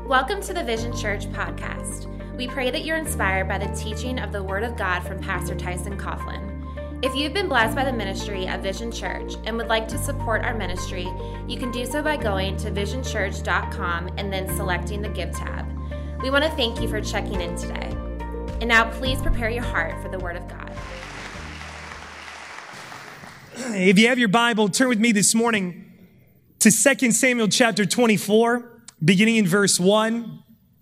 Welcome to the Vision Church podcast. We pray that you're inspired by the teaching of the Word of God from Pastor Tyson Coughlin. If you've been blessed by the ministry of Vision Church and would like to support our ministry, you can do so by going to visionchurch.com and then selecting the Give tab. We want to thank you for checking in today. And now please prepare your heart for the Word of God. If you have your Bible, turn with me this morning to 2 Samuel chapter 24. Beginning in verse 1,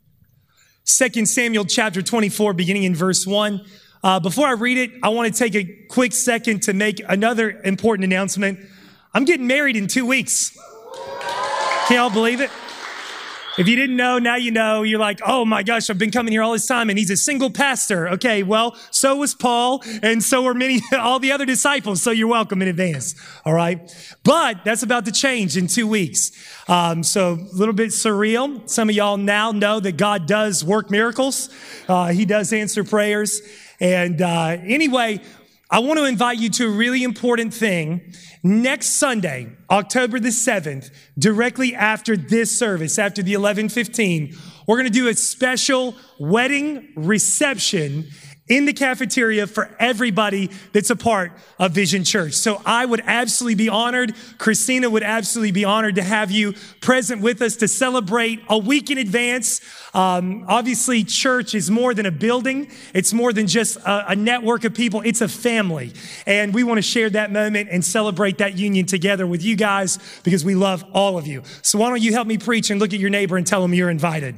2 Samuel chapter 24, beginning in verse 1. Before I read it, I want to take a quick second to make another important announcement. I'm getting married in 2 weeks. Can y'all believe it? If you didn't know, now you know. You're like, oh my gosh, I've been coming here all this time and he's a single pastor. Okay, well, so was Paul and so are all the other disciples. So you're welcome in advance. All right. But that's about to change in 2 weeks. So a little bit surreal. Some of y'all now know that God does work miracles. He does answer prayers. And anyway, I want to invite you to a really important thing. Next Sunday, October the 7th, directly after this service, after the 11:15, we're going to do a special wedding reception in the cafeteria for everybody that's a part of Vision Church. So I would absolutely be honored. Christina would absolutely be honored to have you present with us to celebrate a week in advance. Obviously, church is more than a building. It's more than just a network of people. It's a family. And we want to share that moment and celebrate that union together with you guys because we love all of you. So why don't you help me preach and look at your neighbor and tell them you're invited.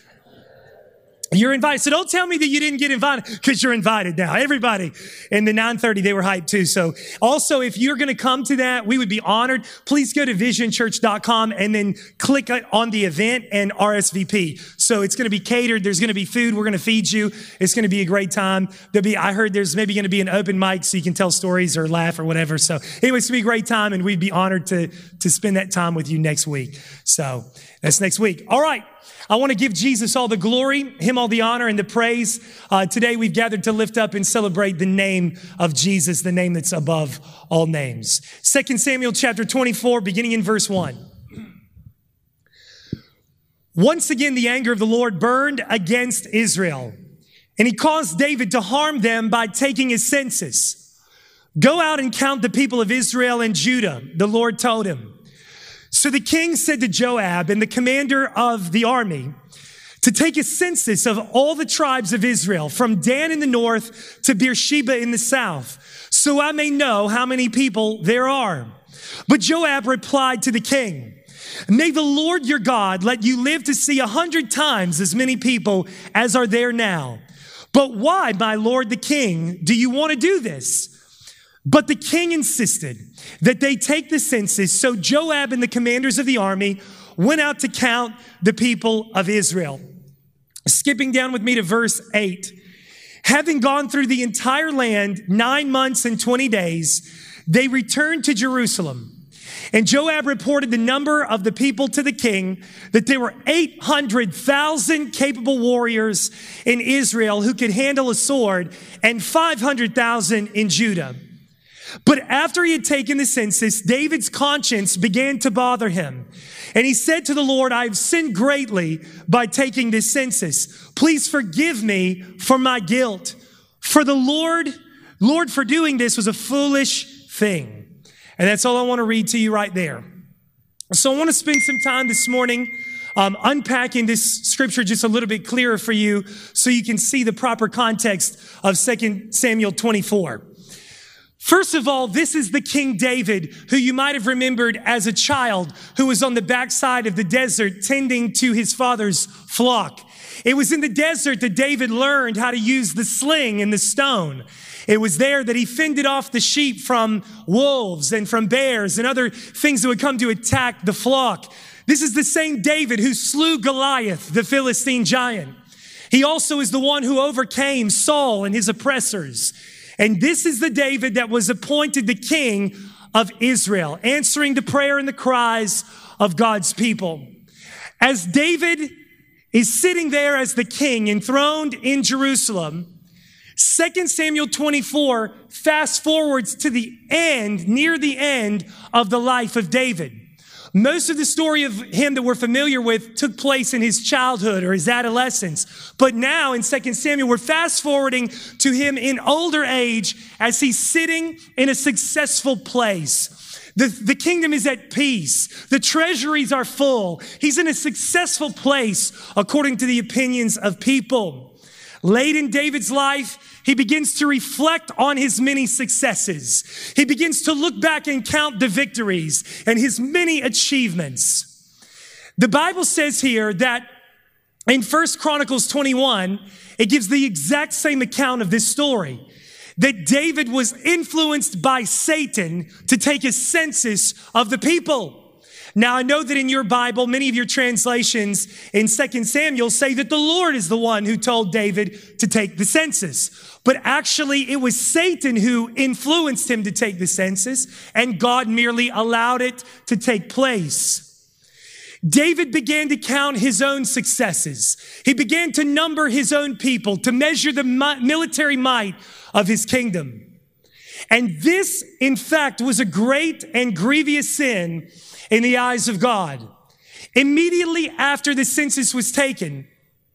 You're invited. So don't tell me that you didn't get invited because you're invited now. Everybody in the 9:30, they were hyped too. So also, if you're going to come to that, we would be honored. Please go to visionchurch.com and then click on the event and RSVP. So it's going to be catered. There's going to be food. We're going to feed you. It's going to be a great time. I heard there's maybe going to be an open mic so you can tell stories or laugh or whatever. So anyway, it's going to be a great time and we'd be honored to spend that time with you next week. So that's next week. All right. I want to give Jesus all the glory, him all the honor and the praise. Today we've gathered to lift up and celebrate the name of Jesus, the name that's above all names. 2 Samuel chapter 24, beginning in verse 1. Once again, the anger of the Lord burned against Israel, and he caused David to harm them by taking a census. Go out and count the people of Israel and Judah, the Lord told him. So the king said to Joab and the commander of the army to take a census of all the tribes of Israel from Dan in the north to Beersheba in the south, so I may know how many people there are. But Joab replied to the king, may the Lord your God let you live to see 100 times as many people as are there now. But why, my lord the king, do you want to do this? But the king insisted that they take the census. So Joab and the commanders of the army went out to count the people of Israel. Skipping down with me to verse 8. Having gone through the entire land 9 months and 20 days, they returned to Jerusalem. And Joab reported the number of the people to the king, that there were 800,000 capable warriors in Israel who could handle a sword, and 500,000 in Judah. But after he had taken the census, David's conscience began to bother him. And he said to the Lord, I have sinned greatly by taking this census. Please forgive me for my guilt. For the Lord, for doing this was a foolish thing. And that's all I want to read to you right there. So I want to spend some time this morning unpacking this scripture just a little bit clearer for you so you can see the proper context of 2 Samuel 24. First of all, this is the King David, who you might have remembered as a child, who was on the backside of the desert tending to his father's flock. It was in the desert that David learned how to use the sling and the stone. It was there that he fended off the sheep from wolves and from bears and other things that would come to attack the flock. This is the same David who slew Goliath, the Philistine giant. He also is the one who overcame Saul and his oppressors. And this is the David that was appointed the king of Israel, answering the prayer and the cries of God's people. As David is sitting there as the king enthroned in Jerusalem, 2 Samuel 24 fast forwards to the end, near the end of the life of David. Most of the story of him that we're familiar with took place in his childhood or his adolescence. But now in 2 Samuel, we're fast forwarding to him in older age as he's sitting in a successful place. The kingdom is at peace. The treasuries are full. He's in a successful place according to the opinions of people. Late in David's life, he begins to reflect on his many successes. He begins to look back and count the victories and his many achievements. The Bible says here that in 1 Chronicles 21, it gives the exact same account of this story. That David was influenced by Satan to take a census of the people. Now, I know that in your Bible, many of your translations in 2 Samuel say that the Lord is the one who told David to take the census. But actually, it was Satan who influenced him to take the census, and God merely allowed it to take place. David began to count his own successes. He began to number his own people, to measure the military might of his kingdom. And this, in fact, was a great and grievous sin in the eyes of God. Immediately after the census was taken,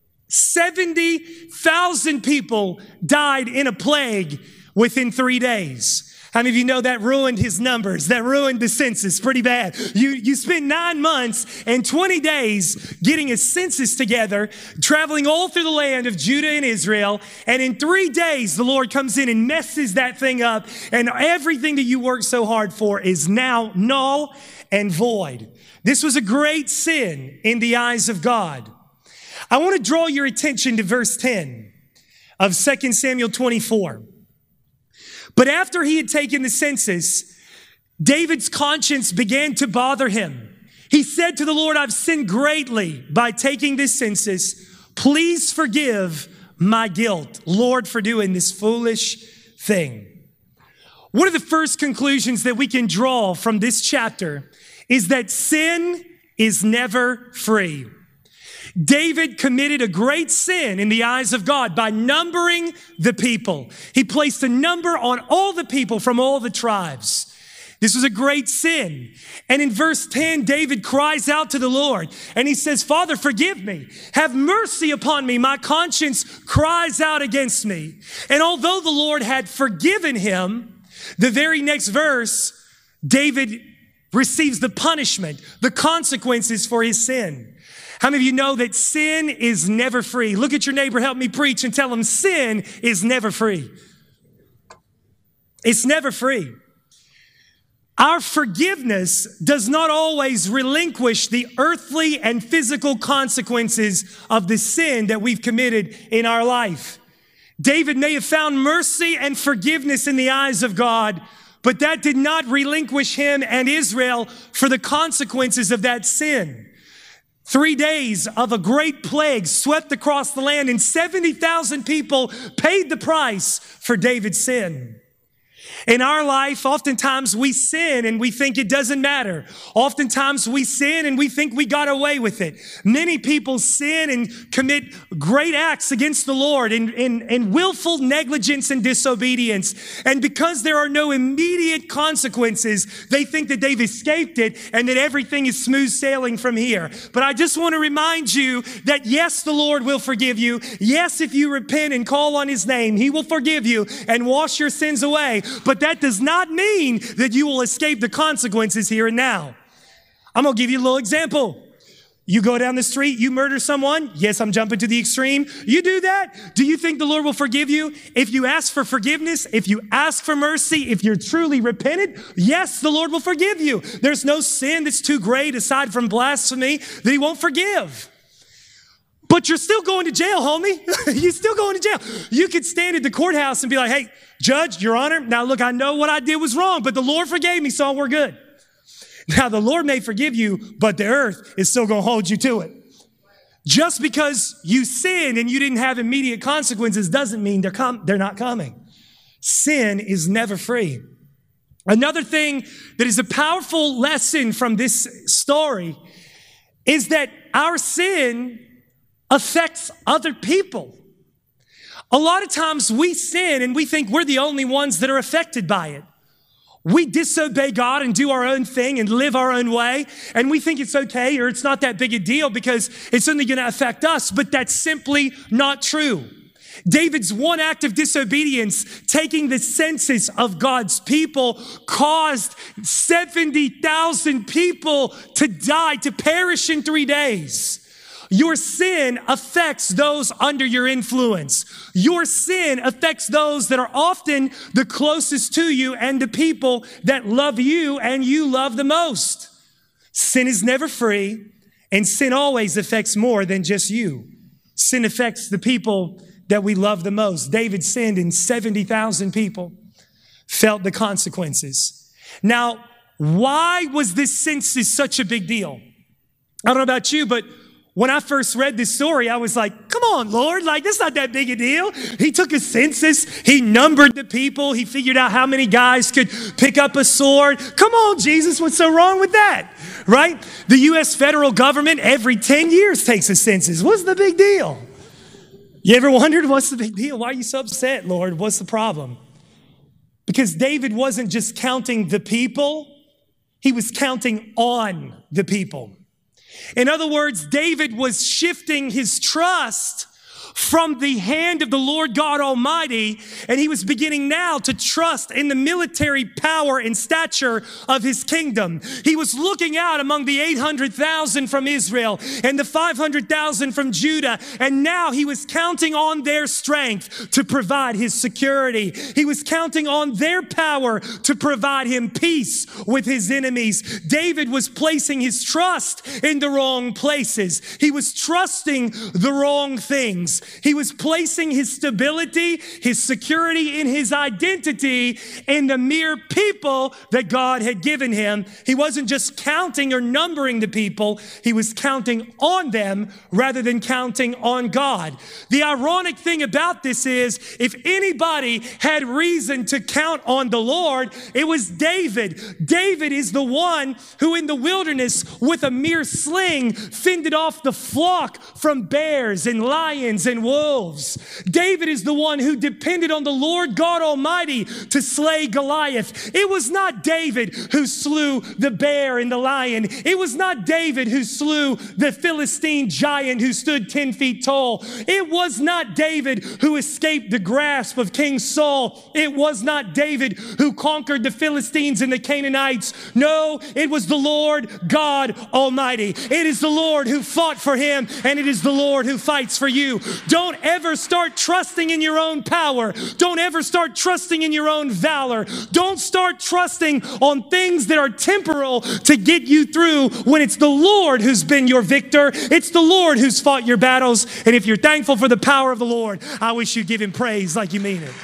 70,000 people died in a plague within 3 days. How many of you know that ruined his numbers? That ruined the census pretty bad. You spent 9 months and 20 days getting a census together, traveling all through the land of Judah and Israel. And in 3 days, the Lord comes in and messes that thing up. And everything that you worked so hard for is now null and void. This was a great sin in the eyes of God. I want to draw your attention to verse 10 of 2 Samuel 24. But after he had taken the census, David's conscience began to bother him. He said to the Lord, I've sinned greatly by taking this census. Please forgive my guilt, Lord, for doing this foolish thing. One of the first conclusions that we can draw from this chapter is that sin is never free. David committed a great sin in the eyes of God by numbering the people. He placed a number on all the people from all the tribes. This was a great sin. And in verse 10, David cries out to the Lord and he says, Father, forgive me. Have mercy upon me. My conscience cries out against me. And although the Lord had forgiven him, the very next verse, David receives the punishment, the consequences for his sin. How many of you know that sin is never free? Look at your neighbor, help me preach, and tell him sin is never free. It's never free. Our forgiveness does not always relinquish the earthly and physical consequences of the sin that we've committed in our life. David may have found mercy and forgiveness in the eyes of God, but that did not relinquish him and Israel for the consequences of that sin. 3 days of a great plague swept across the land, and 70,000 people paid the price for David's sin. In our life, oftentimes we sin and we think it doesn't matter. Oftentimes we sin and we think we got away with it. Many people sin and commit great acts against the Lord in willful negligence and disobedience. And because there are no immediate consequences, they think that they've escaped it and that everything is smooth sailing from here. But I just want to remind you that yes, the Lord will forgive you. Yes, if you repent and call on his name, he will forgive you and wash your sins away. But that does not mean that you will escape the consequences here and now. I'm going to give you a little example. You go down the street, you murder someone. Yes, I'm jumping to the extreme. You do that. Do you think the Lord will forgive you? If you ask for forgiveness, if you ask for mercy, if you're truly repentant, yes, the Lord will forgive you. There's no sin that's too great aside from blasphemy that he won't forgive. But you're still going to jail, homie. You're still going to jail. You could stand at the courthouse and be like, hey, Judge, Your Honor, now look, I know what I did was wrong, but the Lord forgave me, so we're good. Now, the Lord may forgive you, but the earth is still going to hold you to it. Just because you sinned and you didn't have immediate consequences doesn't mean they're not coming. Sin is never free. Another thing that is a powerful lesson from this story is that our sin affects other people. A lot of times we sin and we think we're the only ones that are affected by it. We disobey God and do our own thing and live our own way, and we think it's okay or it's not that big a deal because it's only going to affect us, but that's simply not true. David's one act of disobedience, taking the census of God's people, caused 70,000 people to die, to perish in 3 days. Your sin affects those under your influence. Your sin affects those that are often the closest to you and the people that love you and you love the most. Sin is never free, and sin always affects more than just you. Sin affects the people that we love the most. David sinned and 70,000 people felt the consequences. Now, why was this census such a big deal? I don't know about you, but when I first read this story, I was like, come on, Lord, like, that's not that big a deal. He took a census. He numbered the people. He figured out how many guys could pick up a sword. Come on, Jesus, what's so wrong with that, right? The U.S. federal government every 10 years takes a census. What's the big deal? You ever wondered what's the big deal? Why are you so upset, Lord? What's the problem? Because David wasn't just counting the people. He was counting on the people. In other words, David was shifting his trust from the hand of the Lord God Almighty, and he was beginning now to trust in the military power and stature of his kingdom. He was looking out among the 800,000 from Israel and the 500,000 from Judah, and now he was counting on their strength to provide his security. He was counting on their power to provide him peace with his enemies. David was placing his trust in the wrong places. He was trusting the wrong things. He was placing his stability, his security, and his identity in the mere people that God had given him. He wasn't just counting or numbering the people. He was counting on them rather than counting on God. The ironic thing about this is, if anybody had reason to count on the Lord, it was David. David is the one who in the wilderness with a mere sling fended off the flock from bears and lions and wolves. David is the one who depended on the Lord God Almighty to slay Goliath. It was not David who slew the bear and the lion. It was not David who slew the Philistine giant who stood 10 feet tall. It was not David who escaped the grasp of King Saul. It was not David who conquered the Philistines and the Canaanites. No, it was the Lord God Almighty. It is the Lord who fought for him, and it is the Lord who fights for you. Don't ever start trusting in your own power. Don't ever start trusting in your own valor. Don't start trusting on things that are temporal to get you through when it's the Lord who's been your victor. It's the Lord who's fought your battles. And if you're thankful for the power of the Lord, I wish you'd give him praise like you mean it.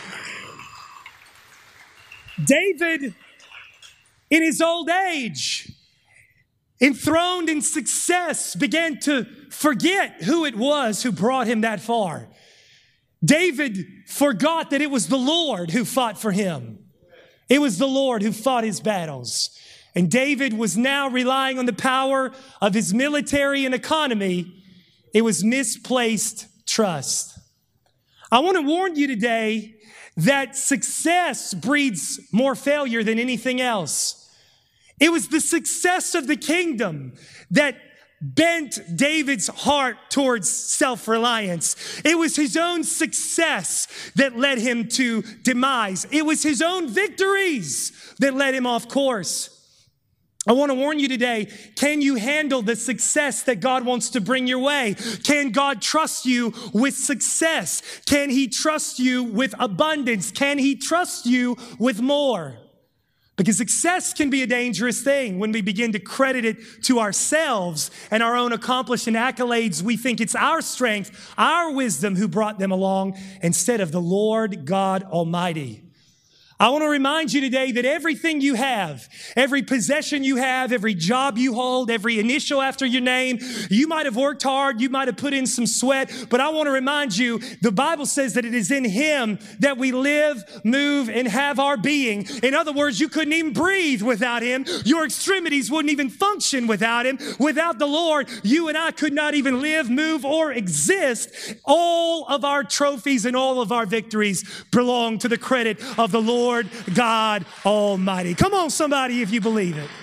David, in his old age, enthroned in success, began to forget who it was who brought him that far. David forgot that it was the Lord who fought for him. It was the Lord who fought his battles. And David was now relying on the power of his military and economy. It was misplaced trust. I want to warn you today that success breeds more failure than anything else. It was the success of the kingdom that bent David's heart towards self-reliance. It was his own success that led him to demise. It was his own victories that led him off course. I want to warn you today, can you handle the success that God wants to bring your way? Can God trust you with success? Can he trust you with abundance? Can he trust you with more? Because success can be a dangerous thing when we begin to credit it to ourselves and our own accomplishment accolades. We think it's our strength, our wisdom who brought them along instead of the Lord God Almighty. I want to remind you today that everything you have, every possession you have, every job you hold, every initial after your name, you might have worked hard, you might have put in some sweat, but I want to remind you, the Bible says that it is in him that we live, move, and have our being. In other words, you couldn't even breathe without him. Your extremities wouldn't even function without him. Without the Lord, you and I could not even live, move, or exist. All of our trophies and all of our victories belong to the credit of the Lord Lord God Almighty. Come on, somebody, if you believe it.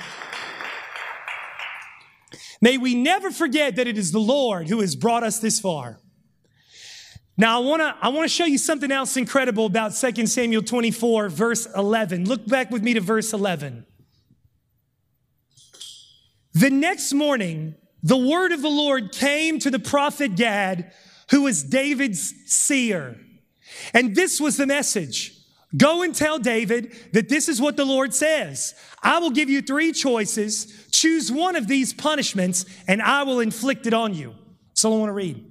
May we never forget that it is the Lord who has brought us this far. Now, I want to show you something else incredible about 2 Samuel 24, verse 11. Look back with me to verse 11. The next morning, the word of the Lord came to the prophet Gad, who was David's seer. And this was the message. Go and tell David that this is what the Lord says. I will give you 3 choices. Choose one of these punishments, and I will inflict it on you. So I want to read.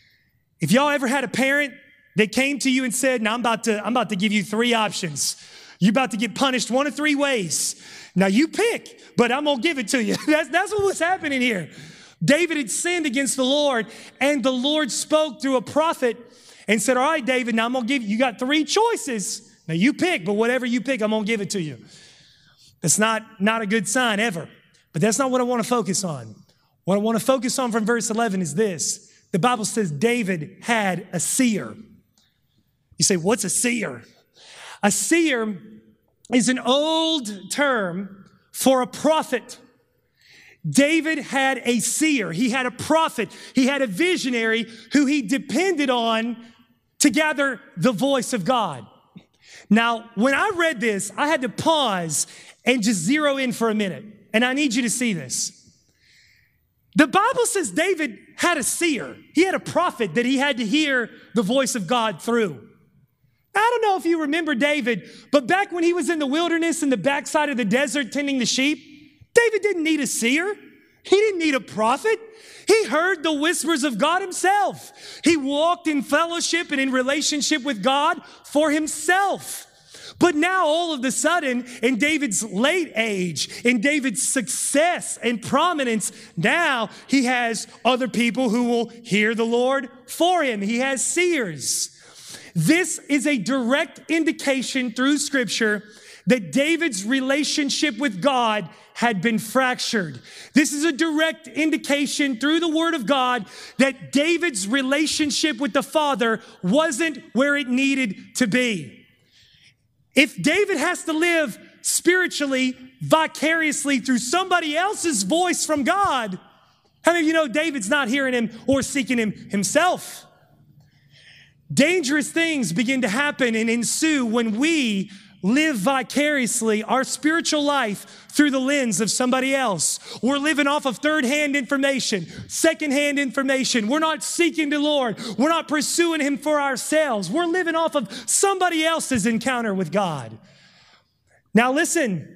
If y'all ever had a parent that came to you and said, now I'm about to give you 3 options. You're about to get punished 1 of 3 ways. Now you pick, but I'm going to give it to you. That's what was happening here. David had sinned against the Lord, and the Lord spoke through a prophet and said, all right, David, now I'm going to give you, got 3 choices. Now you pick, but whatever you pick, I'm going to give it to you. That's not a good sign ever. But that's not what I want to focus on. What I want to focus on from verse 11 is this. The Bible says David had a seer. You say, what's a seer? A seer is an old term for a prophet. David had a seer. He had a prophet. He had a visionary who he depended on to gather the voice of God. Now, when I read this, I had to pause and just zero in for a minute. And I need you to see this. The Bible says David had a seer. He had a prophet that he had to hear the voice of God through. I don't know if you remember David, but back when he was in the wilderness in the backside of the desert tending the sheep, David didn't need a seer. He didn't need a prophet. He heard the whispers of God himself. He walked in fellowship and in relationship with God for himself. But now all of a sudden, in David's late age, in David's success and prominence, now he has other people who will hear the Lord for him. He has seers. This is a direct indication through Scripture that David's relationship with God had been fractured. This is a direct indication through the Word of God that David's relationship with the Father wasn't where it needed to be. If David has to live spiritually, vicariously through somebody else's voice from God, how many of you know David's not hearing him or seeking him himself? Dangerous things begin to happen and ensue when we live vicariously our spiritual life through the lens of somebody else. We're living off of third-hand information, second-hand information. We're not seeking the Lord. We're not pursuing him for ourselves. We're living off of somebody else's encounter with God. Now listen,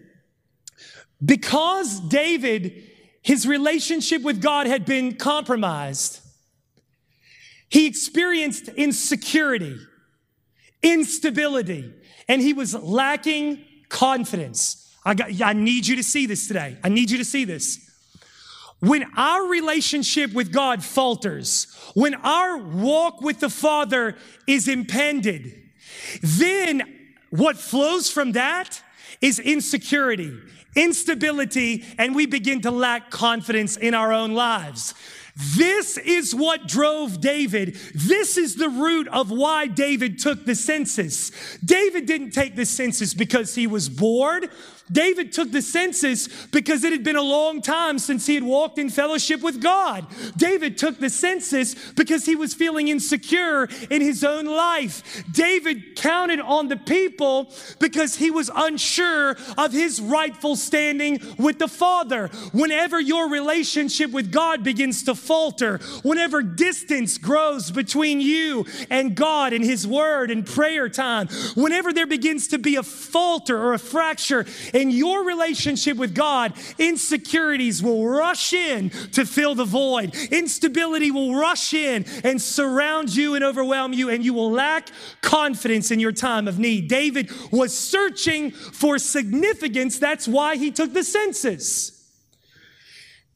because David, his relationship with God had been compromised, he experienced insecurity, instability, and he was lacking confidence. I need you to see this today. I need you to see this. When our relationship with God falters, when our walk with the Father is impeded, then what flows from that is insecurity, instability, and we begin to lack confidence in our own lives. This is what drove David. This is the root of why David took the census. David didn't take the census because he was bored. David took the census because it had been a long time since he had walked in fellowship with God. David took the census because he was feeling insecure in his own life. David counted on the people because he was unsure of his rightful standing with the Father. Whenever your relationship with God begins to falter, whenever distance grows between you and God and his word and prayer time, whenever there begins to be a falter or a fracture in your relationship with God, insecurities will rush in to fill the void. Instability will rush in and surround you and overwhelm you, and you will lack confidence in your time of need. David was searching for significance. That's why he took the census.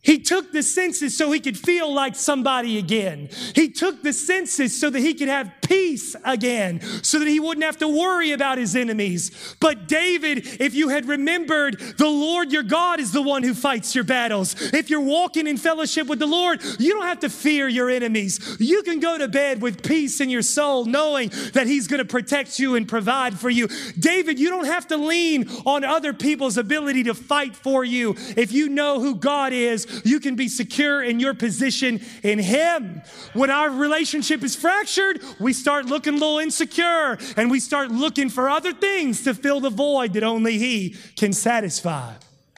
He took the census so he could feel like somebody again. He took the census so that he could have peace again, so that he wouldn't have to worry about his enemies. But David, if you had remembered, the Lord your God is the one who fights your battles. If you're walking in fellowship with the Lord, you don't have to fear your enemies. You can go to bed with peace in your soul, knowing that he's going to protect you and provide for you. David, you don't have to lean on other people's ability to fight for you. If you know who God is, you can be secure in your position in him. When our relationship is fractured, we start looking a little insecure, and we start looking for other things to fill the void that only he can satisfy.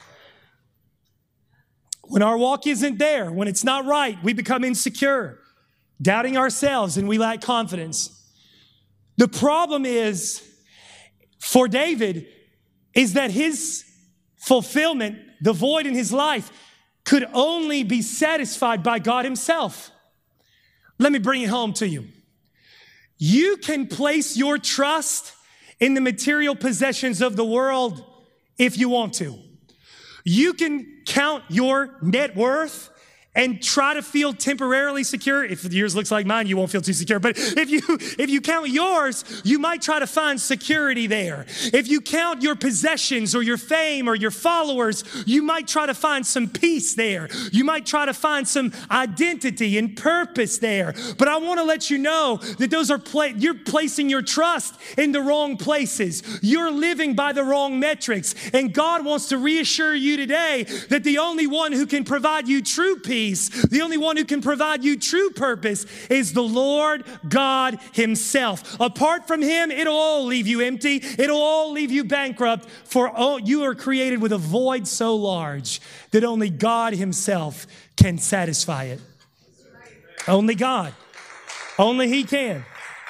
When our walk isn't there, when it's not right, we become insecure, doubting ourselves, and we lack confidence. The problem is, for David, is that his fulfillment, the void in his life, could only be satisfied by God himself. Let me bring it home to you. You can place your trust in the material possessions of the world if you want to. You can count your net worth and try to feel temporarily secure. If yours looks like mine, you won't feel too secure. But if you count yours, you might try to find security there. If you count your possessions or your fame or your followers, you might try to find some peace there. You might try to find some identity and purpose there. But I want to let you know that those are you're placing your trust in the wrong places. You're living by the wrong metrics. And God wants to reassure you today that the only one who can provide you true peace, the only one who can provide you true purpose, is the Lord God himself. Apart from him, it'll all leave you empty. It'll all leave you bankrupt, for you are created with a void so large that only God himself can satisfy it. Only God. Only he can.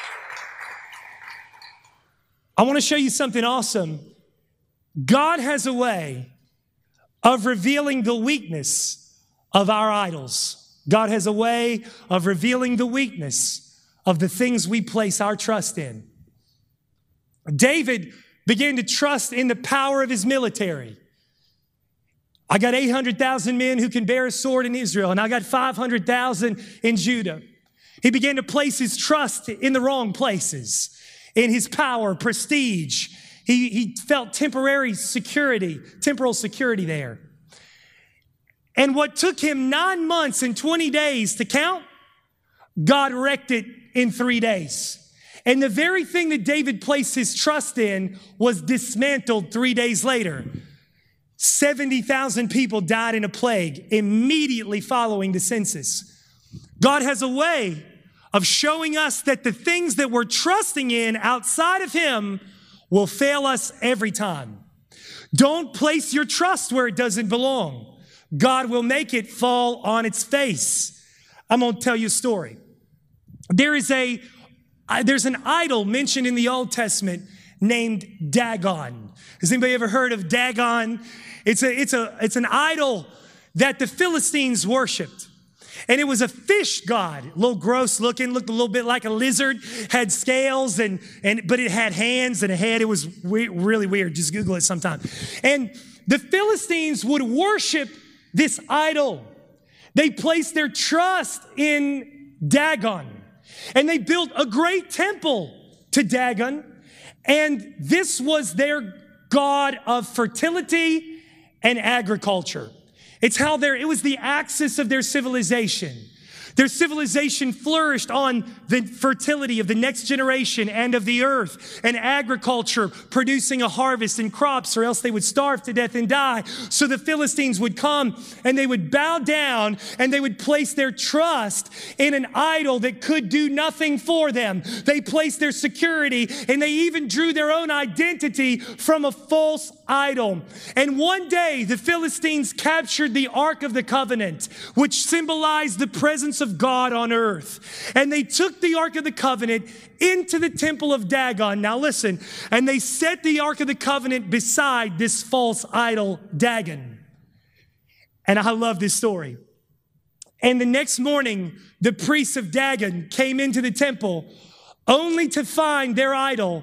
I want to show you something awesome. God has a way of revealing the weakness of our idols. God has a way of revealing the weakness of the things we place our trust in. David began to trust in the power of his military. I got 800,000 men who can bear a sword in Israel, and I got 500,000 in Judah. He began to place his trust in the wrong places, in his power, prestige. He felt temporal security there. And what took him 9 months and 20 days to count, God wrecked it in 3 days. And the very thing that David placed his trust in was dismantled 3 days later. 70,000 people died in a plague immediately following the census. God has a way of showing us that the things that we're trusting in outside of him will fail us every time. Don't place your trust where it doesn't belong. God will make it fall on its face. I'm going to tell you a story. There's an idol mentioned in the Old Testament named Dagon. Has anybody ever heard of Dagon? It's an idol that the Philistines worshiped. And it was a fish god, a little gross looking, looked a little bit like a lizard, had scales, but it had hands and a head. It was really weird. Just Google it sometime. And the Philistines would worship this idol. They placed their trust in Dagon, and they built a great temple to Dagon, and this was their god of fertility and agriculture. It was the axis of their civilization. Their civilization flourished on the fertility of the next generation and of the earth, and agriculture producing a harvest and crops, or else they would starve to death and die. So the Philistines would come and they would bow down and they would place their trust in an idol that could do nothing for them. They placed their security, and they even drew their own identity from a false idol. And one day the Philistines captured the Ark of the Covenant, which symbolized the presence of God on earth. And they took the Ark of the Covenant into the temple of Dagon. Now listen, and they set the Ark of the Covenant beside this false idol, Dagon. And I love this story. And the next morning, the priests of Dagon came into the temple only to find their idol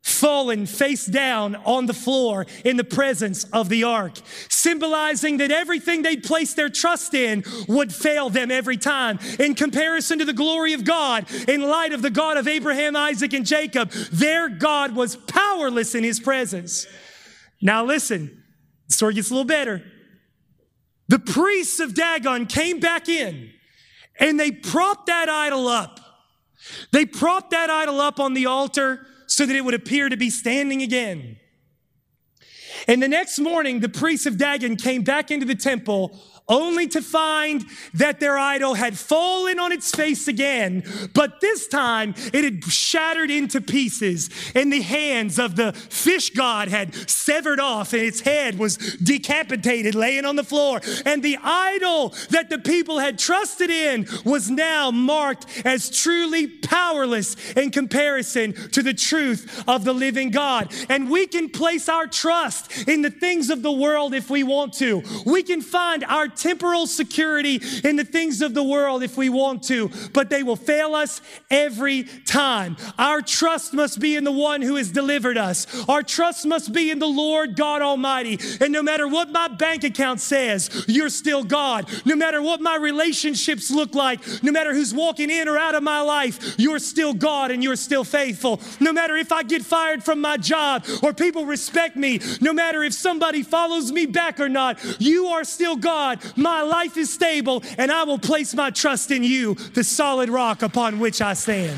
fallen face down on the floor in the presence of the ark, symbolizing that everything they'd placed their trust in would fail them every time. In comparison to the glory of God, in light of the God of Abraham, Isaac, and Jacob, their God was powerless in his presence. Now listen, the story gets a little better. The priests of Dagon came back in and they propped that idol up. They propped that idol up on the altar so that it would appear to be standing again. And the next morning, the priests of Dagon came back into the temple only to find that their idol had fallen on its face again, but this time it had shattered into pieces, and the hands of the fish god had severed off, and its head was decapitated, laying on the floor. And the idol that the people had trusted in was now marked as truly powerless in comparison to the truth of the living God. And we can place our trust in the things of the world if we want to. We can find our temporal security in the things of the world if we want to, but they will fail us every time. Our trust must be in the one who has delivered us. Our trust must be in the Lord God Almighty. And no matter what my bank account says, you're still God. No matter what my relationships look like, no matter who's walking in or out of my life, you're still God and you're still faithful. No matter if I get fired from my job or people respect me, no matter if somebody follows me back or not, you are still God. My life is stable, and I will place my trust in you, the solid rock upon which I stand.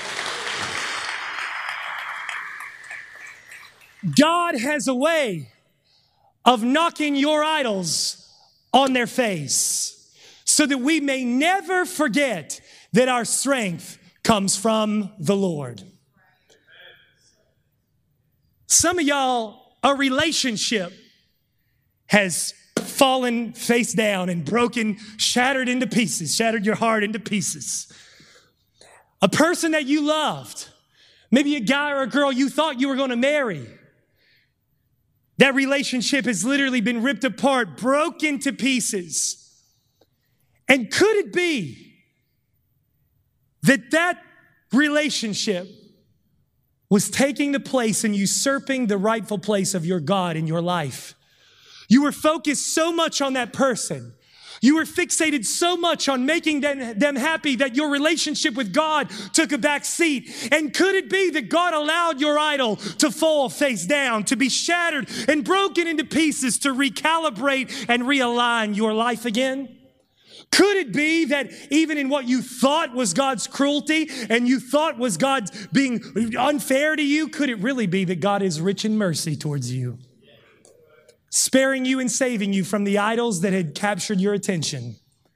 God has a way of knocking your idols on their face so that we may never forget that our strength comes from the Lord. Some of y'all, a relationship has fallen face down and broken, shattered into pieces, shattered your heart into pieces. A person that you loved, maybe a guy or a girl you thought you were going to marry, that relationship has literally been ripped apart, broken to pieces. And could it be that that relationship was taking the place and usurping the rightful place of your God in your life? You were focused so much on that person. You were fixated so much on making them happy that your relationship with God took a back seat. And could it be that God allowed your idol to fall face down, to be shattered and broken into pieces, to recalibrate and realign your life again? Could it be that even in what you thought was God's cruelty and you thought was God being unfair to you, could it really be that God is rich in mercy towards you, sparing you and saving you from the idols that had captured your attention?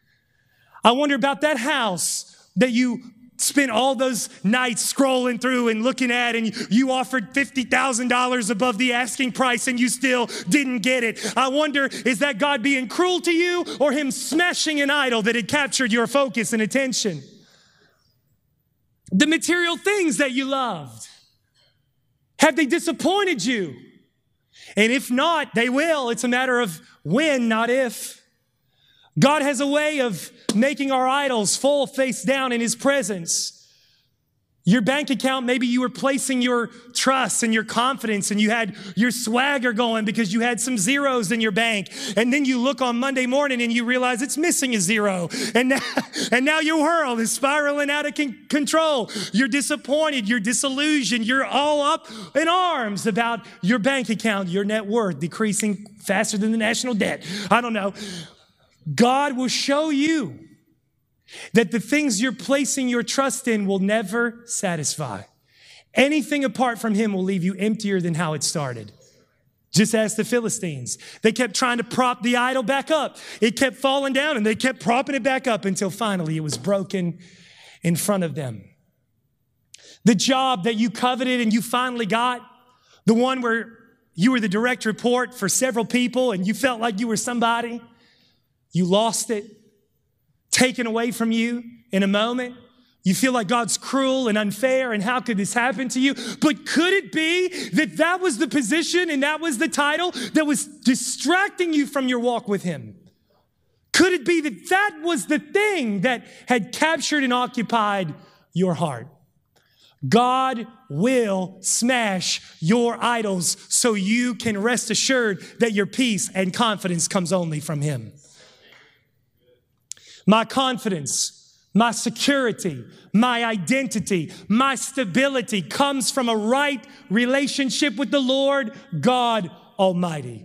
I wonder about that house that you spent all those nights scrolling through and looking at, and you offered $50,000 above the asking price and you still didn't get it. I wonder, is that God being cruel to you or him smashing an idol that had captured your focus and attention? The material things that you loved, have they disappointed you? And if not, they will. It's a matter of when, not if. God has a way of making our idols fall face down in his presence. Your bank account, maybe you were placing your trust and your confidence and you had your swagger going because you had some zeros in your bank. And then you look on Monday morning and you realize it's missing a zero. And now your world is spiraling out of control. You're disappointed. You're disillusioned. You're all up in arms about your bank account, your net worth decreasing faster than the national debt. I don't know. God will show you that the things you're placing your trust in will never satisfy. Anything apart from him will leave you emptier than how it started. Just ask the Philistines. They kept trying to prop the idol back up. It kept falling down and they kept propping it back up until finally it was broken in front of them. The job that you coveted and you finally got, the one where you were the direct report for several people and you felt like you were somebody, you lost it. Taken away from you in a moment. You feel like God's cruel and unfair and how could this happen to you? But could it be that that was the position and that was the title that was distracting you from your walk with him? Could it be that that was the thing that had captured and occupied your heart? God will smash your idols so you can rest assured that your peace and confidence comes only from Him. My confidence, my security, my identity, my stability comes from a right relationship with the Lord God Almighty.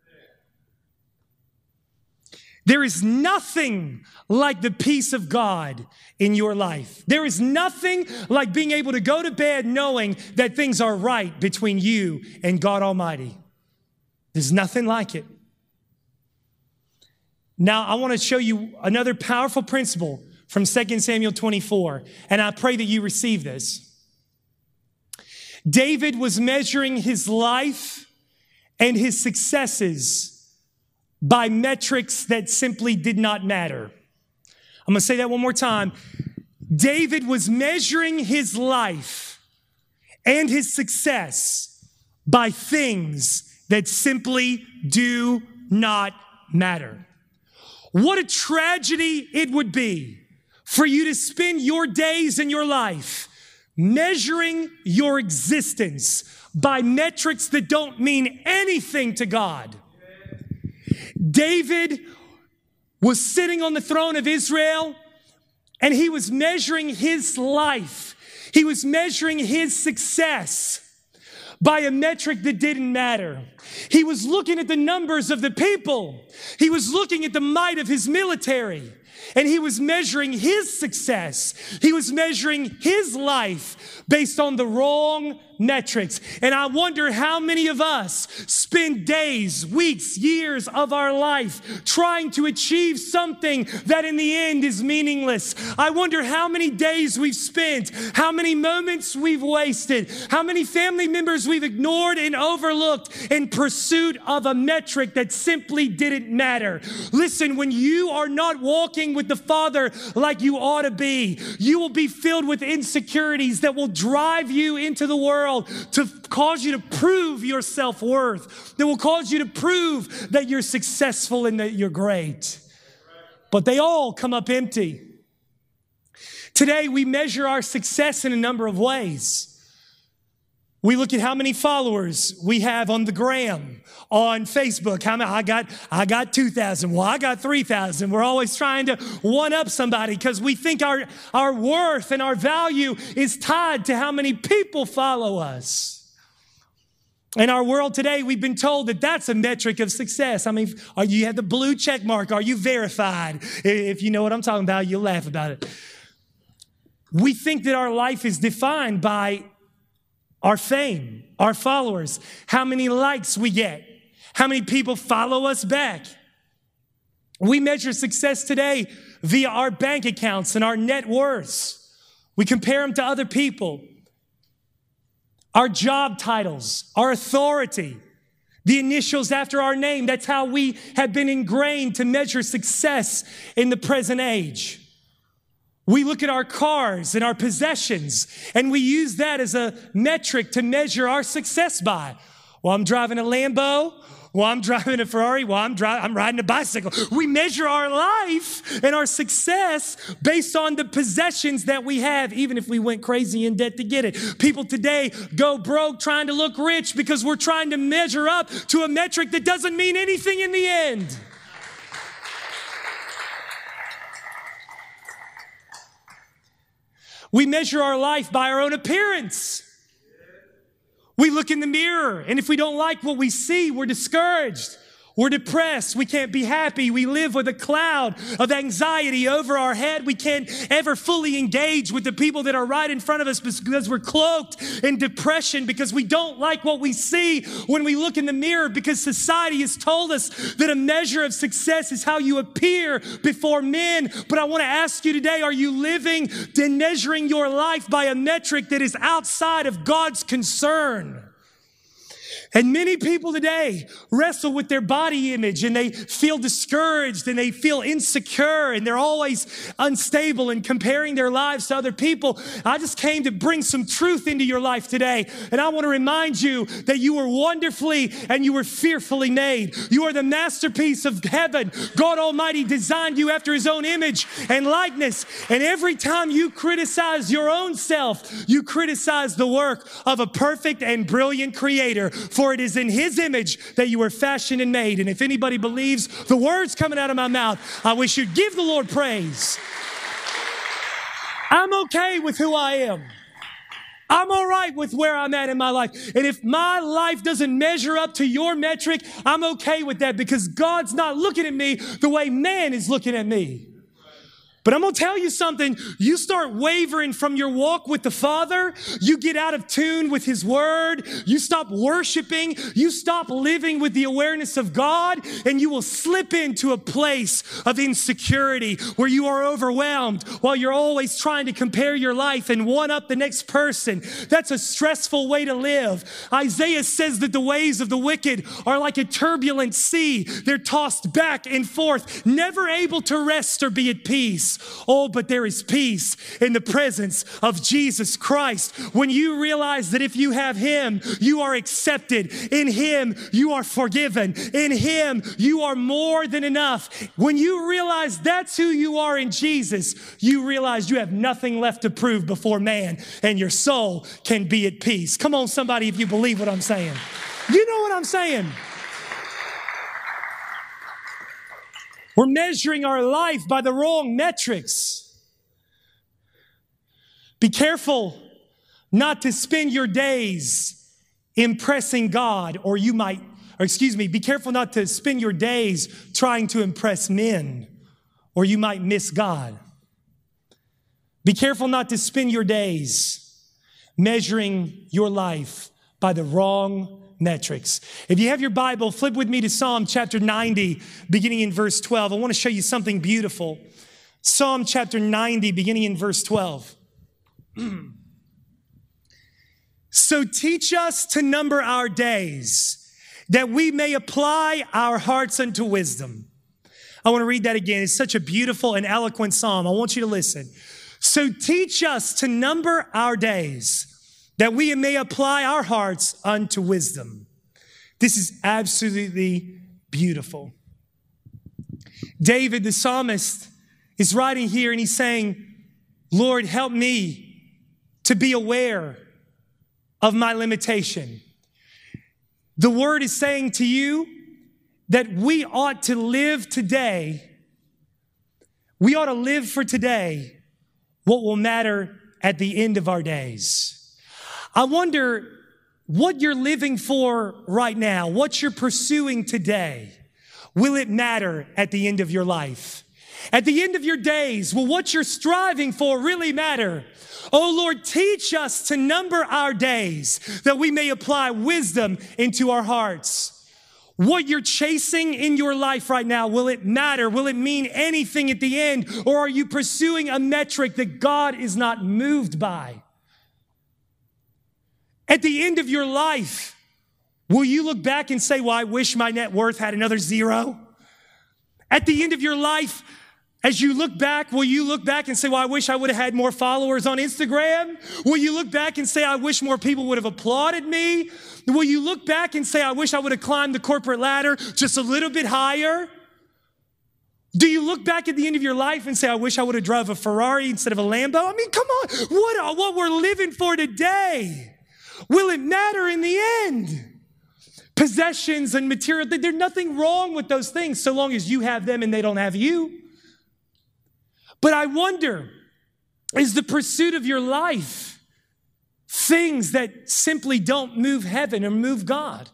There is nothing like the peace of God in your life. There is nothing like being able to go to bed knowing that things are right between you and God Almighty. There's nothing like it. Now, I want to show you another powerful principle from 2 Samuel 24, and I pray that you receive this. David was measuring his life and his successes by metrics that simply did not matter. I'm going to say that one more time. David was measuring his life and his success by things that simply do not matter. What a tragedy it would be for you to spend your days and your life measuring your existence by metrics that don't mean anything to God. David was sitting on the throne of Israel, and he was measuring his life. He was measuring his success by a metric that didn't matter. He was looking at the numbers of the people. He was looking at the might of his military. And he was measuring his success. He was measuring his life based on the wrong metrics. And I wonder how many of us spend days, weeks, years of our life trying to achieve something that in the end is meaningless. I wonder how many days we've spent, how many moments we've wasted, how many family members we've ignored and overlooked in pursuit of a metric that simply didn't matter. Listen, when you are not walking with the Father like you ought to be, you will be filled with insecurities that will drive you into the world to cause you to prove your self-worth, that will cause you to prove that you're successful and that you're great. But they all come up empty. Today, we measure our success in a number of ways. We look at how many followers we have on the gram, on Facebook. How many? I got 2,000. Well, I got 3,000. We're always trying to one up somebody because we think our worth and our value is tied to how many people follow us. In our world today, we've been told that that's a metric of success. I mean, you have the blue check mark. Are you verified? If you know what I'm talking about, you'll laugh about it. We think that our life is defined by our fame, our followers, how many likes we get, how many people follow us back. We measure success today via our bank accounts and our net worths. We compare them to other people. Our job titles, our authority, the initials after our name. That's how we have been ingrained to measure success in the present age. We look at our cars and our possessions, and we use that as a metric to measure our success by. Well, I'm driving a Lambo. Well, I'm driving a Ferrari. Well, I'm riding a bicycle. We measure our life and our success based on the possessions that we have, even if we went crazy in debt to get it. People today go broke trying to look rich because we're trying to measure up to a metric that doesn't mean anything in the end. We measure our life by our own appearance. We look in the mirror, and if we don't like what we see, we're discouraged. We're depressed. We can't be happy. We live with a cloud of anxiety over our head. We can't ever fully engage with the people that are right in front of us because we're cloaked in depression, because we don't like what we see when we look in the mirror, because society has told us that a measure of success is how you appear before men. But I want to ask you today, are you living and measuring your life by a metric that is outside of God's concern? And many people today wrestle with their body image and they feel discouraged and they feel insecure and they're always unstable and comparing their lives to other people. I just came to bring some truth into your life today. And I want to remind you that you were wonderfully and you were fearfully made. You are the masterpiece of heaven. God Almighty designed you after his own image and likeness. And every time you criticize your own self, you criticize the work of a perfect and brilliant creator. For it is in his image that you were fashioned and made. And if anybody believes the words coming out of my mouth, I wish you'd give the Lord praise. I'm okay with who I am. I'm all right with where I'm at in my life. And if my life doesn't measure up to your metric, I'm okay with that because God's not looking at me the way man is looking at me. But I'm going to tell you something. You start wavering from your walk with the Father. You get out of tune with his word. You stop worshiping. You stop living with the awareness of God, and you will slip into a place of insecurity where you are overwhelmed while you're always trying to compare your life and one up the next person. That's a stressful way to live. Isaiah says that the ways of the wicked are like a turbulent sea. They're tossed back and forth, never able to rest or be at peace. Oh, but there is peace in the presence of Jesus Christ. When you realize that if you have him, you are accepted. In him, you are forgiven. In him, you are more than enough. When you realize that's who you are in Jesus, you realize you have nothing left to prove before man, and your soul can be at peace. Come on, somebody, if you believe what I'm saying. You know what I'm saying. We're measuring our life by the wrong metrics. Be careful not to spend your days impressing God, be careful not to spend your days trying to impress men, or you might miss God. Be careful not to spend your days measuring your life by the wrong metrics. If you have your Bible, flip with me to Psalm chapter 90, beginning in verse 12. I want to show you something beautiful. Psalm chapter 90, beginning in verse 12. So teach us to number our days, that we may apply our hearts unto wisdom. I want to read that again. It's such a beautiful and eloquent psalm. I want you to listen. So teach us to number our days, that we may apply our hearts unto wisdom. This is absolutely beautiful. David, the psalmist, is writing here and he's saying, Lord, help me to be aware of my limitation. The word is saying to you that we ought to live today. We ought to live for today what will matter at the end of our days. I wonder what you're living for right now, what you're pursuing today. Will it matter at the end of your life? At the end of your days, will what you're striving for really matter? Oh Lord, teach us to number our days that we may apply wisdom into our hearts. What you're chasing in your life right now, will it matter? Will it mean anything at the end? Or are you pursuing a metric that God is not moved by? At the end of your life, will you look back and say, well, I wish my net worth had another zero? At the end of your life, as you look back, will you look back and say, well, I wish I would have had more followers on Instagram? Will you look back and say, I wish more people would have applauded me? Will you look back and say, I wish I would have climbed the corporate ladder just a little bit higher? Do you look back at the end of your life and say, I wish I would have drove a Ferrari instead of a Lambo? I mean, come on, what we're living for today. Will it matter in the end? Possessions and material, there's nothing wrong with those things so long as you have them and they don't have you. But I wonder, is the pursuit of your life things that simply don't move heaven or move God?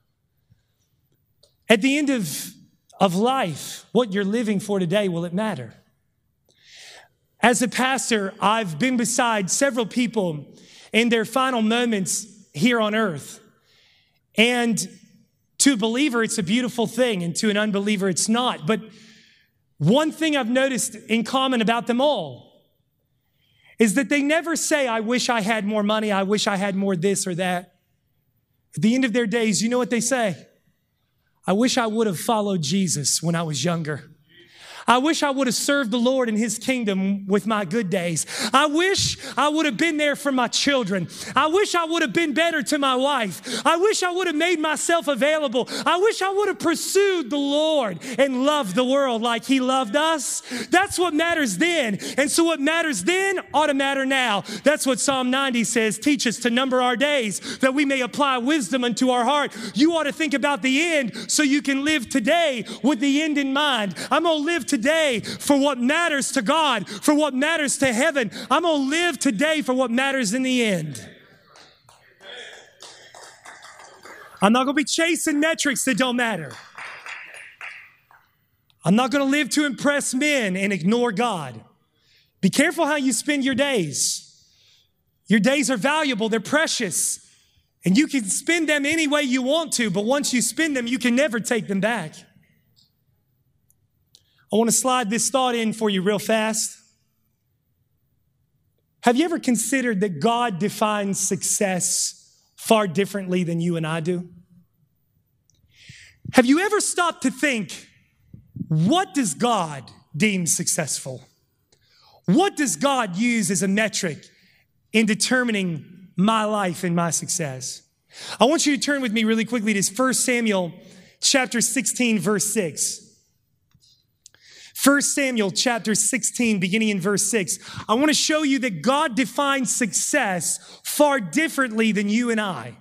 At the end of life, what you're living for today, will it matter? As a pastor, I've been beside several people in their final moments here on earth. And to a believer, it's a beautiful thing, and to an unbeliever, it's not. But one thing I've noticed in common about them all is that they never say, I wish I had more money, I wish I had more this or that. At the end of their days, you know what they say? I wish I would have followed Jesus when I was younger. I wish I would have served the Lord in his kingdom with my good days. I wish I would have been there for my children. I wish I would have been better to my wife. I wish I would have made myself available. I wish I would have pursued the Lord and loved the world like he loved us. That's what matters then. And so what matters then ought to matter now. That's what Psalm 90 says. Teach us to number our days that we may apply wisdom unto our heart. You ought to think about the end so you can live today with the end in mind. I'm going to live today for what matters to God, for what matters to heaven. I'm going to live today for what matters in the end. I'm not going to be chasing metrics that don't matter. I'm not going to live to impress men and ignore God. Be careful how you spend your days. Your days are valuable. They're precious. And you can spend them any way you want to, but once you spend them, you can never take them back. I want to slide this thought in for you real fast. Have you ever considered that God defines success far differently than you and I do? Have you ever stopped to think, what does God deem successful? What does God use as a metric in determining my life and my success? I want you to turn with me really quickly to 1 Samuel chapter 16, verse 6. 1 Samuel chapter 16, beginning in verse 6. I want to show you that God defines success far differently than you and I.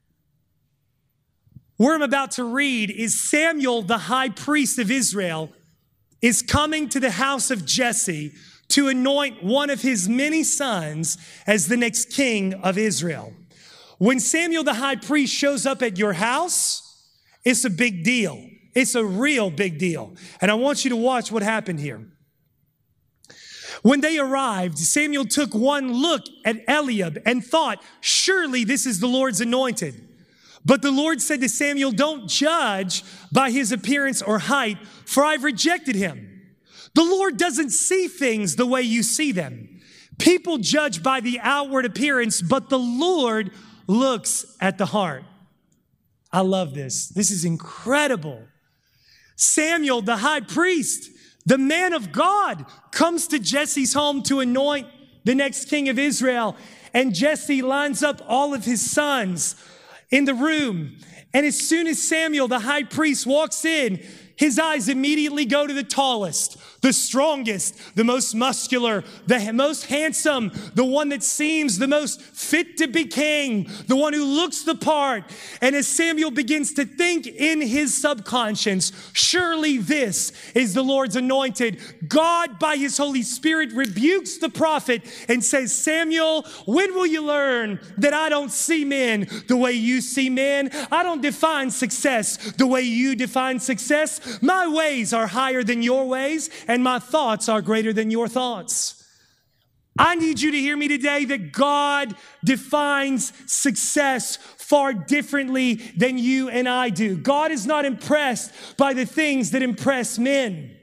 Where I'm about to read is Samuel, the high priest of Israel, is coming to the house of Jesse to anoint one of his many sons as the next king of Israel. When Samuel, the high priest, shows up at your house, it's a big deal. It's a real big deal. And I want you to watch what happened here. When they arrived, Samuel took one look at Eliab and thought, surely this is the Lord's anointed. But the Lord said to Samuel, don't judge by his appearance or height, for I've rejected him. The Lord doesn't see things the way you see them. People judge by the outward appearance, but the Lord looks at the heart. I love this. This is incredible. Samuel, the high priest, the man of God, comes to Jesse's home to anoint the next king of Israel. And Jesse lines up all of his sons in the room. And as soon as Samuel, the high priest, walks in, his eyes immediately go to the tallest, the strongest, the most muscular, the most handsome, the one that seems the most fit to be king, the one who looks the part. And as Samuel begins to think in his subconscious, surely this is the Lord's anointed, God by his Holy Spirit rebukes the prophet and says, Samuel, when will you learn that I don't see men the way you see men? I don't define success the way you define success. My ways are higher than your ways, and my thoughts are greater than your thoughts. I need you to hear me today that God defines success far differently than you and I do. God is not impressed by the things that impress men.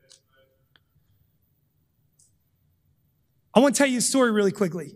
I want to tell you a story really quickly.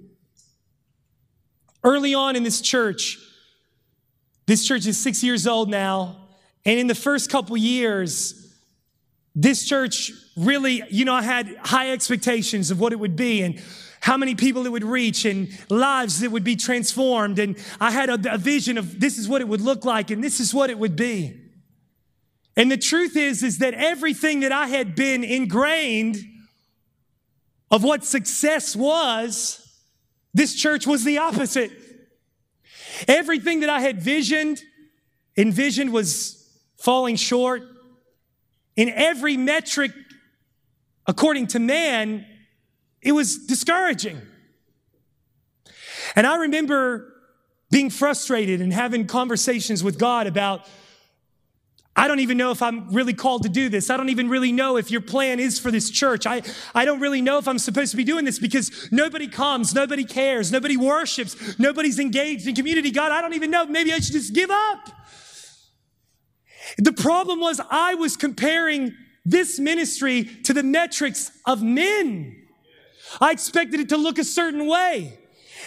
Early on in this church is 6 years old now. And in the first couple years, this church really, I had high expectations of what it would be and how many people it would reach and lives that would be transformed. And I had a vision of this is what it would look like and this is what it would be. And the truth is that everything that I had been ingrained of what success was, this church was the opposite. Everything that I had envisioned was falling short. In every metric, according to man, it was discouraging. And I remember being frustrated and having conversations with God about, I don't even know if I'm really called to do this. I don't even really know if your plan is for this church. I don't really know if I'm supposed to be doing this because nobody comes, nobody cares, nobody worships, nobody's engaged in community. God, I don't even know. Maybe I should just give up. The problem was I was comparing this ministry to the metrics of men. I expected it to look a certain way.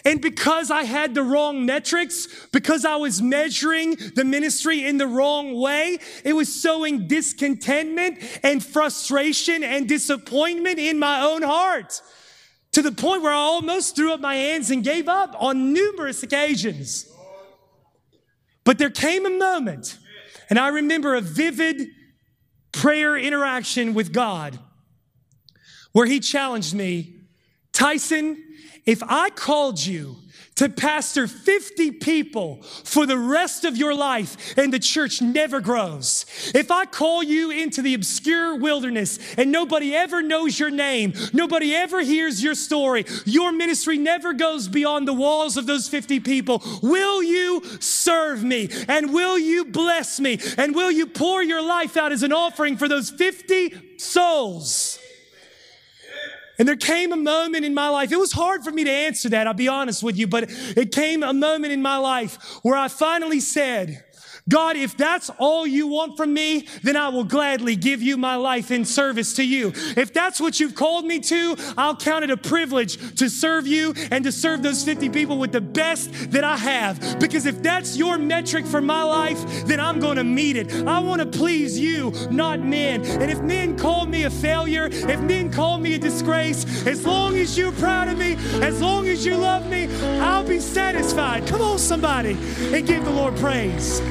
And because I had the wrong metrics, because I was measuring the ministry in the wrong way, it was sowing discontentment and frustration and disappointment in my own heart, to the point where I almost threw up my hands and gave up on numerous occasions. But there came a moment, and I remember a vivid prayer interaction with God where he challenged me, Tyson, if I called you to pastor 50 people for the rest of your life and the church never grows, if I call you into the obscure wilderness and nobody ever knows your name, nobody ever hears your story, your ministry never goes beyond the walls of those 50 people, will you serve me? And will you bless me? And will you pour your life out as an offering for those 50 souls? And there came a moment in my life, it was hard for me to answer that, I'll be honest with you, but it came a moment in my life where I finally said, God, if that's all you want from me, then I will gladly give you my life in service to you. If that's what you've called me to, I'll count it a privilege to serve you and to serve those 50 people with the best that I have. Because if that's your metric for my life, then I'm going to meet it. I want to please you, not men. And if men call me a failure, if men call me a disgrace, as long as you're proud of me, as long as you love me, I'll be satisfied. Come on, somebody, and give the Lord praise.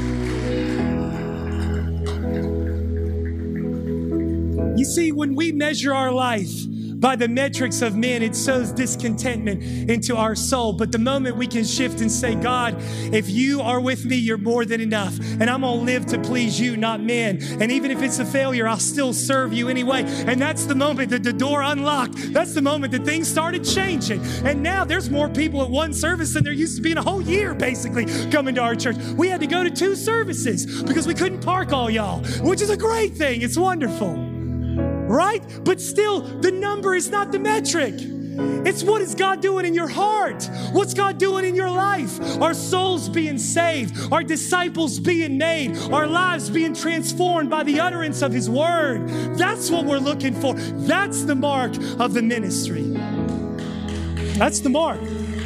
You see, when we measure our life by the metrics of men, it sows discontentment into our soul. But the moment we can shift and say, God, if you are with me, you're more than enough. And I'm going to live to please you, not men. And even if it's a failure, I'll still serve you anyway. And that's the moment that the door unlocked. That's the moment that things started changing. And now there's more people at one service than there used to be in a whole year, basically, coming to our church. We had to go to 2 services because we couldn't park all y'all, which is a great thing. It's wonderful. Right? But still, the number is not the metric. It's what is God doing in your heart? What's God doing in your life? Our souls being saved, our disciples being made, our lives being transformed by the utterance of His word. That's what we're looking for. That's the mark of the ministry. That's the mark.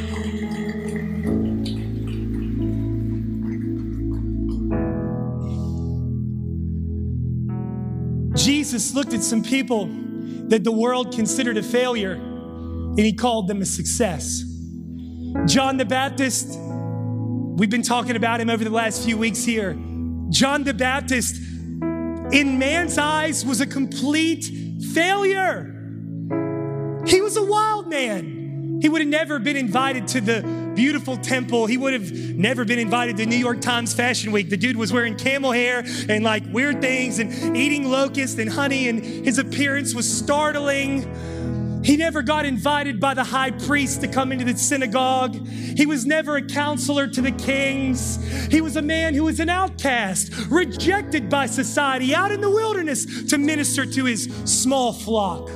Jesus looked at some people that the world considered a failure, and He called them a success. John the Baptist, we've been talking about him over the last few weeks here. John the Baptist, in man's eyes, was a complete failure. He was a wild man. He would have never been invited to the beautiful temple. He would have never been invited to New York Times Fashion Week. The dude was wearing camel hair and like weird things and eating locusts and honey, and his appearance was startling. He never got invited by the high priest to come into the synagogue. He was never a counselor to the kings. He was a man who was an outcast, rejected by society, out in the wilderness to minister to his small flock.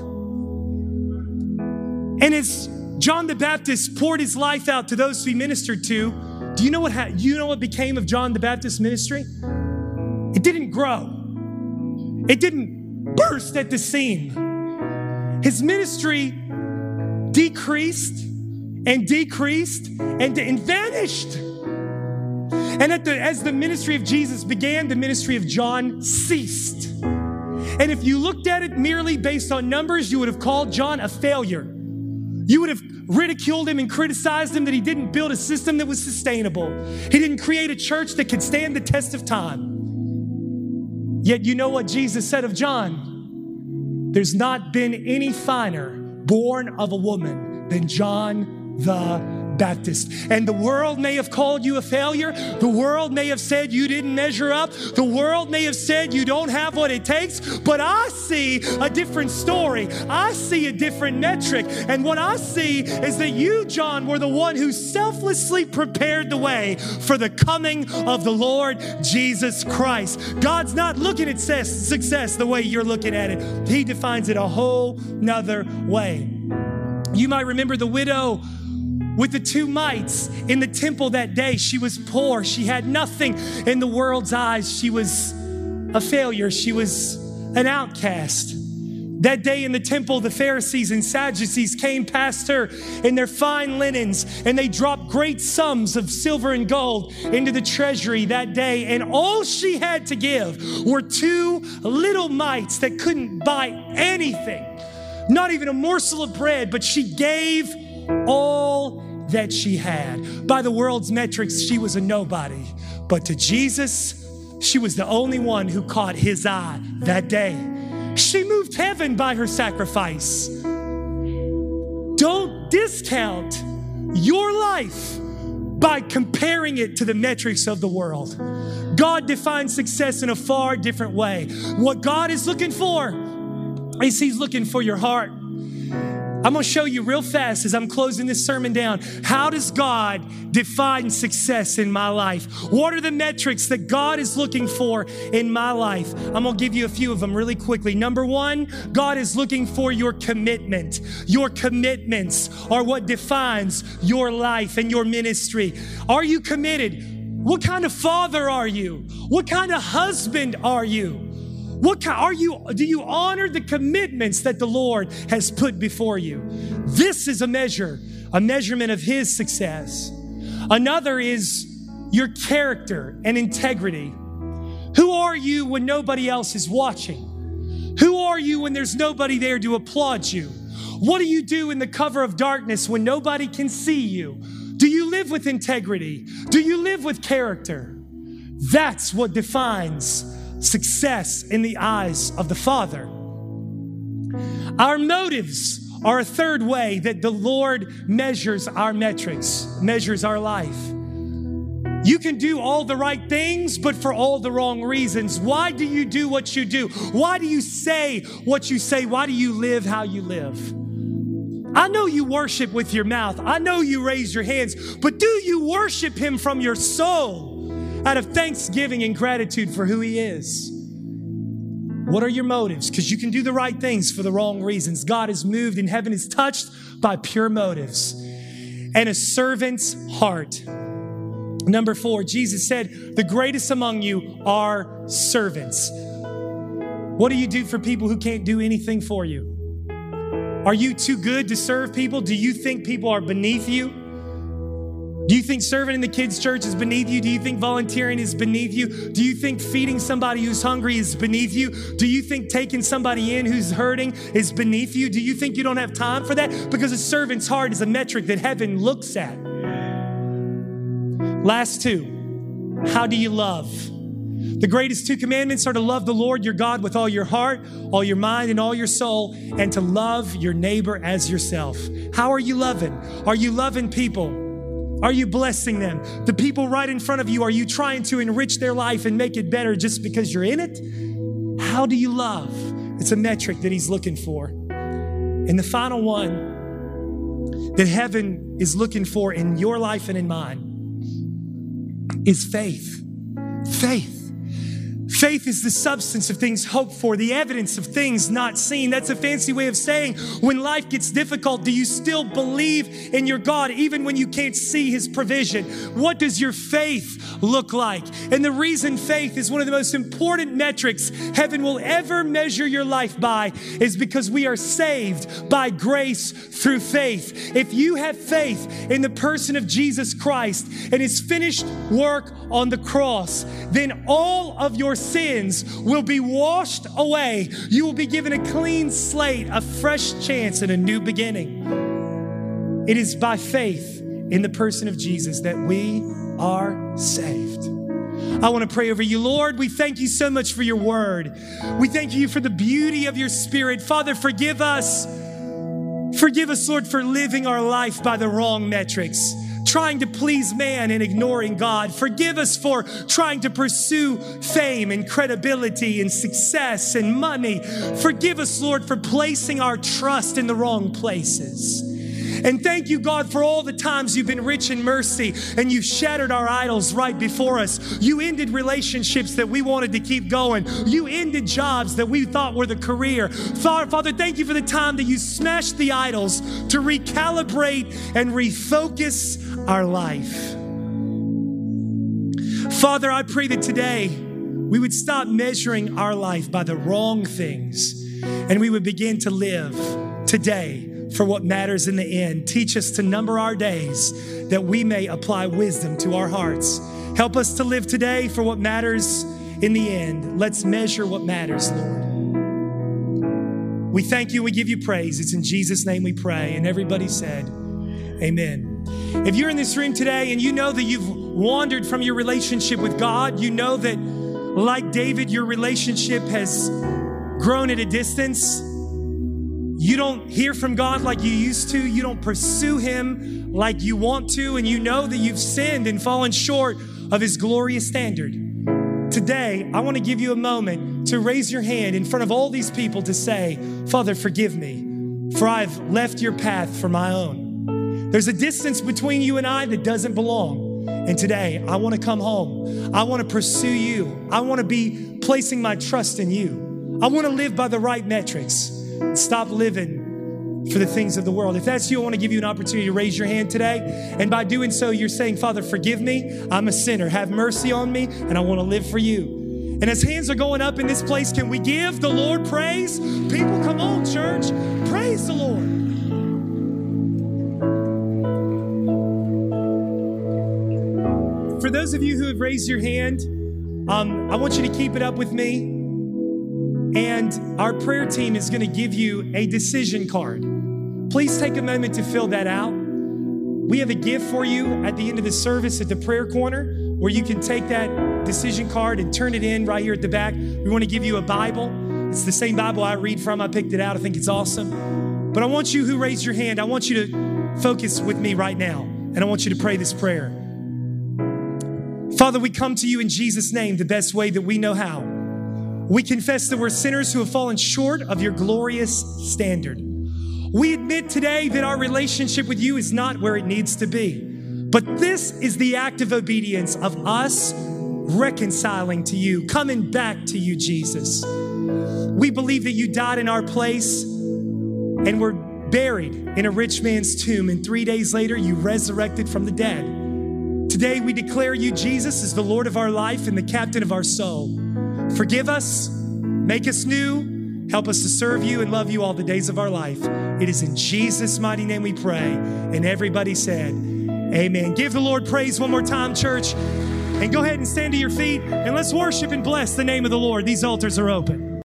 And as John the Baptist poured his life out to those he ministered to, do you know what became of John the Baptist's ministry? It didn't grow. It didn't burst at the seam. His ministry decreased and decreased and vanished. And as the ministry of Jesus began, the ministry of John ceased. And if you looked at it merely based on numbers, you would have called John a failure. You would have ridiculed him and criticized him that he didn't build a system that was sustainable. He didn't create a church that could stand the test of time. Yet you know what Jesus said of John? There's not been any finer born of a woman than John the Baptist. And the world may have called you a failure. The world may have said you didn't measure up. The world may have said you don't have what it takes. But I see a different story. I see a different metric. And what I see is that you, John, were the one who selflessly prepared the way for the coming of the Lord Jesus Christ. God's not looking at success the way you're looking at it. He defines it a whole nother way. You might remember the widow with the 2 mites in the temple that day. She was poor. She had nothing in the world's eyes. She was a failure. She was an outcast. That day in the temple, the Pharisees and Sadducees came past her in their fine linens, and they dropped great sums of silver and gold into the treasury that day. And all she had to give were 2 little mites that couldn't buy anything, not even a morsel of bread, but she gave all that she had. By the world's metrics, she was a nobody. But to Jesus, she was the only one who caught his eye that day. She moved heaven by her sacrifice. Don't discount your life by comparing it to the metrics of the world. God defines success in a far different way. What God is looking for is He's looking for your heart. I'm going to show you real fast as I'm closing this sermon down. How does God define success in my life? What are the metrics that God is looking for in my life? I'm going to give you a few of them really quickly. Number 1, God is looking for your commitment. Your commitments are what defines your life and your ministry. Are you committed? What kind of father are you? What kind of husband are you? Do you honor the commitments that the Lord has put before you? This is a measurement of His success. Another is your character and integrity. Who are you when nobody else is watching? Who are you when there's nobody there to applaud you? What do you do in the cover of darkness when nobody can see you? Do you live with integrity? Do you live with character? That's what defines success in the eyes of the Father. Our motives are a third way that the Lord measures our metrics, measures our life. You can do all the right things, but for all the wrong reasons. Why do you do what you do? Why do you say what you say? Why do you live how you live? I know you worship with your mouth. I know you raise your hands, but do you worship Him from your soul? Out of thanksgiving and gratitude for who He is. What are your motives? Because you can do the right things for the wrong reasons. God is moved and heaven is touched by pure motives and a servant's heart. Number 4, Jesus said, the greatest among you are servants. What do you do for people who can't do anything for you? Are you too good to serve people? Do you think people are beneath you? Do you think serving in the kids' church is beneath you? Do you think volunteering is beneath you? Do you think feeding somebody who's hungry is beneath you? Do you think taking somebody in who's hurting is beneath you? Do you think you don't have time for that? Because a servant's heart is a metric that heaven looks at. Last 2, how do you love? The greatest 2 commandments are to love the Lord your God with all your heart, all your mind, and all your soul, and to love your neighbor as yourself. How are you loving? Are you loving people? Are you blessing them? The people right in front of you, are you trying to enrich their life and make it better just because you're in it? How do you love? It's a metric that He's looking for. And the final one that heaven is looking for in your life and in mine is faith. Faith. Faith is the substance of things hoped for, the evidence of things not seen. That's a fancy way of saying when life gets difficult, do you still believe in your God even when you can't see His provision? What does your faith look like? And the reason faith is one of the most important metrics heaven will ever measure your life by is because we are saved by grace through faith. If you have faith in the person of Jesus Christ and His finished work on the cross, then all of your sins will be washed away. You will be given a clean slate, a fresh chance, and a new beginning. It is by faith in the person of Jesus that we are saved. I want to pray over you. Lord, we thank you so much for your word. We thank you for the beauty of your Spirit. Father, forgive us. Forgive us, Lord, for living our life by the wrong metrics, trying to please man and ignoring God. Forgive us for trying to pursue fame and credibility and success and money. Forgive us, Lord, for placing our trust in the wrong places. And thank you, God, for all the times you've been rich in mercy and you've shattered our idols right before us. You ended relationships that we wanted to keep going. You ended jobs that we thought were the career. Father, thank you for the time that you smashed the idols to recalibrate and refocus our life. Father, I pray that today we would stop measuring our life by the wrong things and we would begin to live today for what matters in the end. Teach us to number our days that we may apply wisdom to our hearts. Help us to live today for what matters in the end. Let's measure what matters, Lord. We thank you. We give you praise. It's in Jesus' name we pray. And everybody said, amen. If you're in this room today and you know that you've wandered from your relationship with God, you know that like David, your relationship has grown at a distance. You don't hear from God like you used to. You don't pursue him like you want to. And you know that you've sinned and fallen short of his glorious standard. Today, I want to give you a moment to raise your hand in front of all these people to say, Father, forgive me, for I've left your path for my own. There's a distance between you and I that doesn't belong. And today, I want to come home. I want to pursue you. I want to be placing my trust in you. I want to live by the right metrics. Stop living for the things of the world. If that's you, I want to give you an opportunity to raise your hand today. And by doing so, you're saying, Father, forgive me. I'm a sinner. Have mercy on me. And I want to live for you. And as hands are going up in this place, can we give the Lord praise? People, come on, church. Praise the Lord. For those of you who have raised your hand, I want you to keep it up with me. And our prayer team is going to give you a decision card. Please take a moment to fill that out. We have a gift for you at the end of the service at the prayer corner where you can take that decision card and turn it in right here at the back. We want to give you a Bible. It's the same Bible I read from. I picked it out. I think it's awesome. But I want you who raised your hand, I want you to focus with me right now. And I want you to pray this prayer. Father, we come to you in Jesus' name the best way that we know how. We confess that we're sinners who have fallen short of your glorious standard. We admit today that our relationship with you is not where it needs to be. But this is the act of obedience of us reconciling to you, coming back to you, Jesus. We believe that you died in our place and were buried in a rich man's tomb. And 3 days later, you resurrected from the dead. Today, we declare you, Jesus, as the Lord of our life and the captain of our soul. Forgive us, make us new, help us to serve you and love you all the days of our life. It is in Jesus' mighty name we pray. And everybody said, amen. Give the Lord praise one more time, church. And go ahead and stand to your feet and let's worship and bless the name of the Lord. These altars are open.